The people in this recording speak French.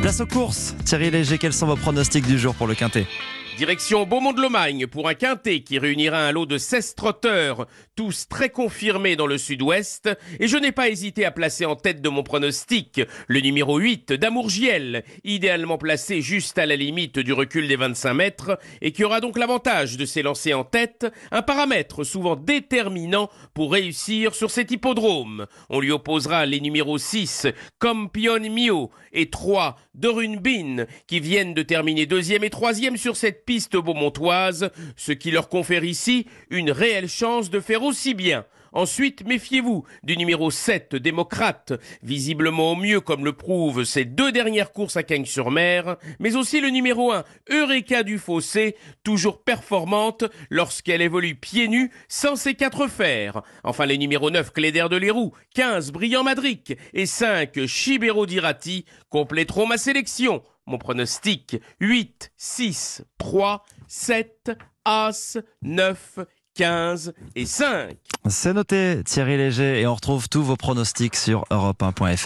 Place aux courses. Thierry Léger, quels sont vos pronostics du jour pour le Quintet ? Direction Beaumont-de-Lomagne pour un quintet qui réunira un lot de 16 trotteurs, tous très confirmés dans le sud-ouest. Et je n'ai pas hésité à placer en tête de mon pronostic le numéro 8 d'Amour Giel, idéalement placé juste à la limite du recul des 25 mètres et qui aura donc l'avantage de s'élancer en tête, un paramètre souvent déterminant pour réussir sur cet hippodrome. On lui opposera les numéros 6 Campion Mio et 3 Dorunbin qui viennent de terminer 2e et 3e sur cette piste beaumontoise, ce qui leur confère ici une réelle chance de faire aussi bien. Ensuite, méfiez-vous du numéro 7, Démocrate, visiblement au mieux comme le prouvent ses 2 dernières courses à Cagnes-sur-Mer, mais aussi le numéro 1, Eureka du Fossé, toujours performante lorsqu'elle évolue pieds nus sans ses 4 fers. Enfin, les numéros 9, Cléder de Leroux, 15, Brillant Madric et 5, Chibero Dirati compléteront ma sélection. Mon pronostic, 8, 6, 3, 7, As, 9, 15 et 5. C'est noté, Thierry Léger, et on retrouve tous vos pronostics sur europe1.fr.